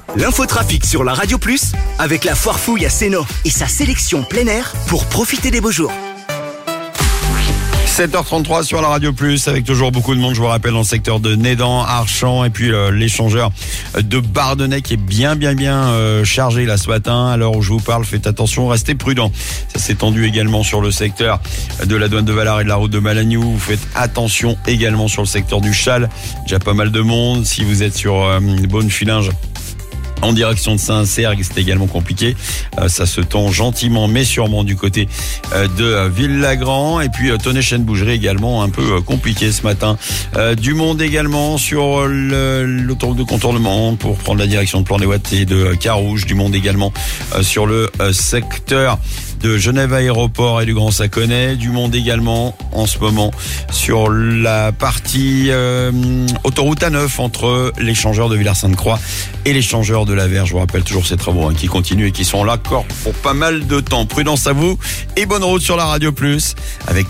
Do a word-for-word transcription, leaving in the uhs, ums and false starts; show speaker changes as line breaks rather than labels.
L'infotrafic sur la Radio Plus avec la Foire Fouille à Sénaux et sa sélection plein air pour profiter des beaux jours.
sept heures trente-trois sur la Radio Plus avec toujours beaucoup de monde, je vous rappelle, dans le secteur de Nédan, Archamps et puis euh, l'échangeur de Bardonnay qui est bien bien bien euh, chargé là ce matin. À l'heure où je vous parle, faites attention, restez prudents. Ça s'est tendu également sur le secteur de la douane de Valar et de la route de Malagnou. Vous faites attention également sur le secteur du Chal. Déjà pas mal de monde. Si vous êtes sur euh, Bonne-Filinge en direction de Saint-Cergue, c'est également compliqué. Euh, ça se tend gentiment, mais sûrement du côté euh, de euh, Ville-Lagrand. Et puis euh, Tonnet-Chêne-Bougerie également un peu euh, compliqué ce matin. Euh, du monde également sur le, l'autoroute de contournement pour prendre la direction de Plan-les-Ouates et de euh, Carouge. Du monde également euh, sur le euh, secteur de Genève Aéroport et du Grand Saconnet. Du monde également en ce moment sur la partie euh, autoroute A neuf entre l'échangeur de Villars-Sainte-Croix et l'échangeur de la Verge. Je vous rappelle toujours ces travaux hein, qui continuent et qui sont là encore pour pas mal de temps. Prudence à vous et bonne route sur la Radio Plus avec